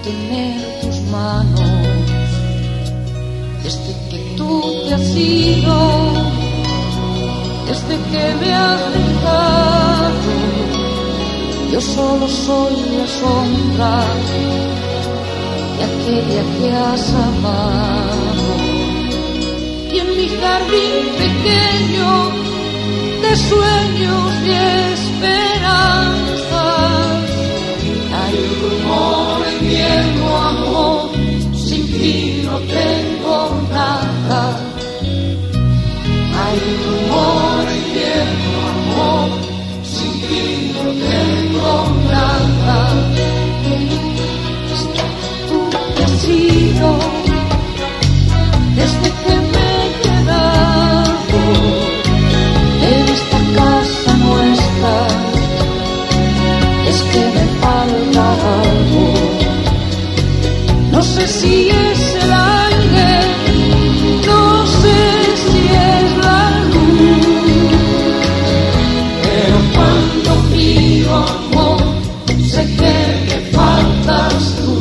tener tus manos. Desde que tú te has ido, desde que me has dejado, yo solo soy la sombra de aquella que has amado. Y en mi jardín pequeño de sueños y esperanzas hay rumor en viejo amor, sin ti no tengo nada. Hay rumor en viejo amor, sin ti no tengo nada. Desde que tú te has ido, desde que me he quedado en esta casa nuestra, es que me falta algo. No sé si es el aire, no sé si es la luz, pero cuando pido amor, sé que me faltas tú.